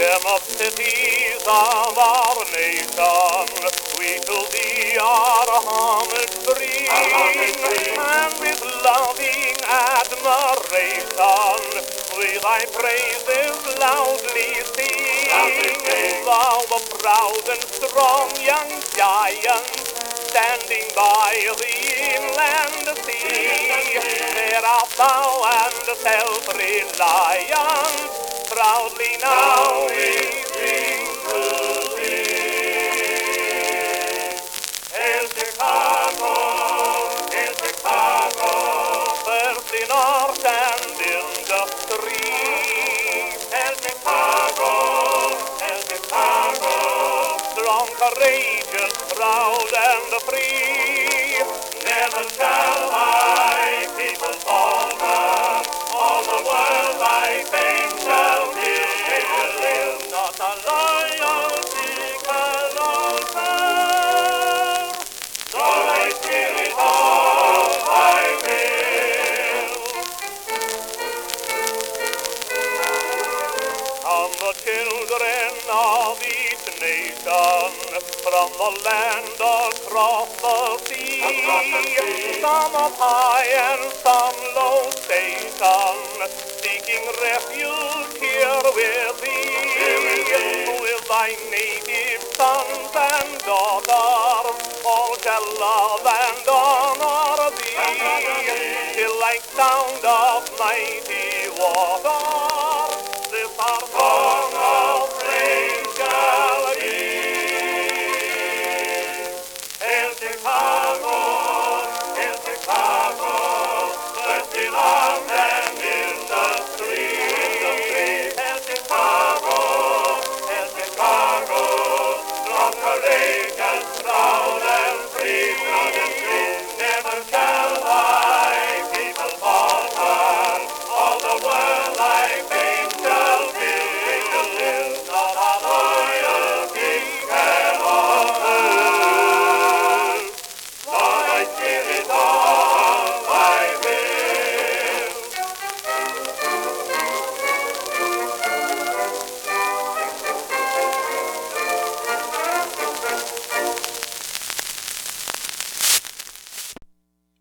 cities of our nation, we shall be our homage bring, and with loving admiration, we thy praises loudly sing. Thou the proud and strong young giant, standing by the inland sea, there art thou and self-reliant, proudly now we sing to thee. Hail Chicago, first in art and industry. Hail Chicago, strong, courageous, proud and free. Never shall thy people falter, all the world thy fame shall give. Not a loyalty can alter, nor thy spirit of thy will. Come the children of each nation, from the land across the sea, some of high and some low station, seeking refuge here with thee. With thy native sons and daughters, all shall love and honor thee, till like sound of mighty waters